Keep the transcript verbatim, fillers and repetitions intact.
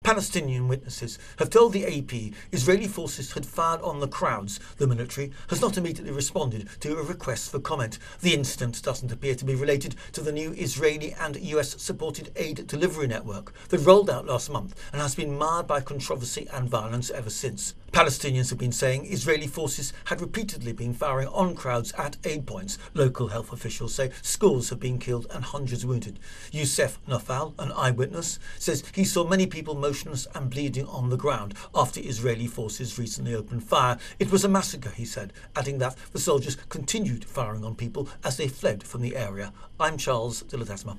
Palestinian witnesses have told the A P Israeli forces had fired on the crowds. The military has not immediately responded to a request for comment. The incident doesn't appear to be related to the new Israeli and U S-supported aid delivery network that rolled out last month and has been marred by controversy and violence ever since. Palestinians have been saying Israeli forces had repeatedly been firing on crowds at aid points. Local health officials say scores have been killed and hundreds wounded. Youssef Nafal, an eyewitness, says he saw many people motionless and bleeding on the ground after Israeli forces recently opened fire. It was a massacre, he said, adding that the soldiers continued firing on people as they fled from the area. I'm Charles de Ledesma.